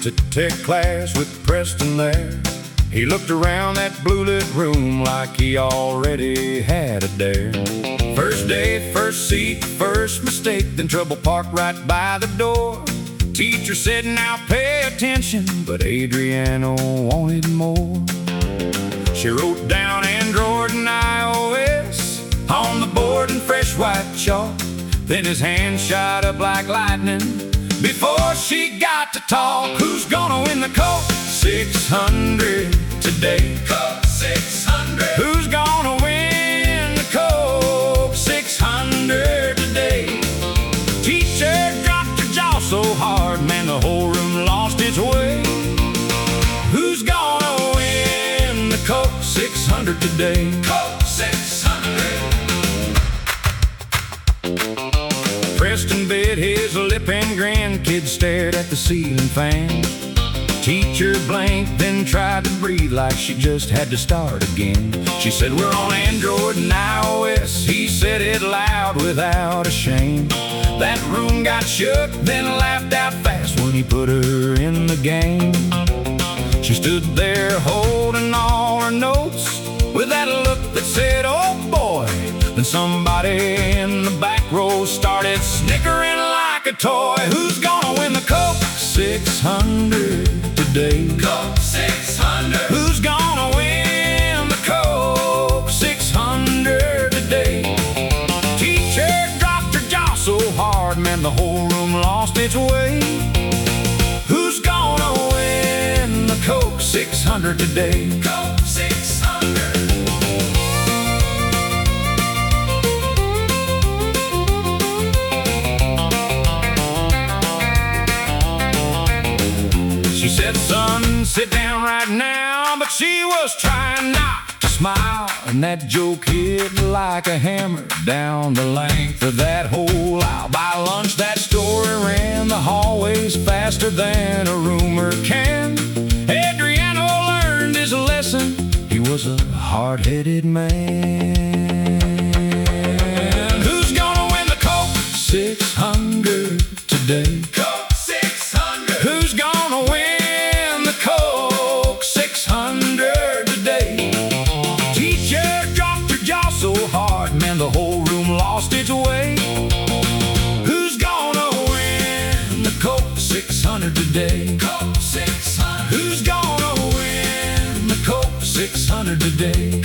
to tech class with Preston there. He looked around that blue-lit room like he already had a dare. First day, first seat, first mistake, then trouble parked right by the door. Teacher said, now pay attention, but Adriano wanted more. She wrote down Android and iOS on the board in fresh white chalk. Then his hand shot up like lightning before she got to talk. Who's gonna win the Coke 600 today? Coke 600. Who's gonna win the Coke 600 today? Teacher dropped her jaw so hard, man, the whole room lost its way. Who's gonna win the Coke 600 today? Coke 600. Preston bit his lip and grinned. Kids stared at the ceiling fan. Teacher blinked, then tried to breathe like she just had to start again. She said, we're on Android and iOS. He said it loud without a shame. That room got shook, then laughed out fast when he put her in the game. She stood there holding all her notes with that look that said, oh boy. Then somebody in the back row started snickering like a toy. Who's gonna win the Coke 600 today? Coke 600. Who's gonna win the Coke 600 today? Teacher dropped her jaw so hard, man, the whole room lost its way. Who's gonna win the Coke 600 today? Coke 600. She said, son, sit down right now. But she was trying not to smile, and that joke hit like a hammer down the length of that whole aisle. By lunch, that story ran the hallways faster than a rumor can. Adriano learned his lesson. He was a hard-headed man. Who's gonna win the Coke 600 today? Coke 600. Who's gonna win the Coke 600 today? Teacher dropped her jaw so hard, man, the whole room lost its way. Who's gonna win the Coke 600 today? Coke 600. Who's gonna win the Coke 600 today?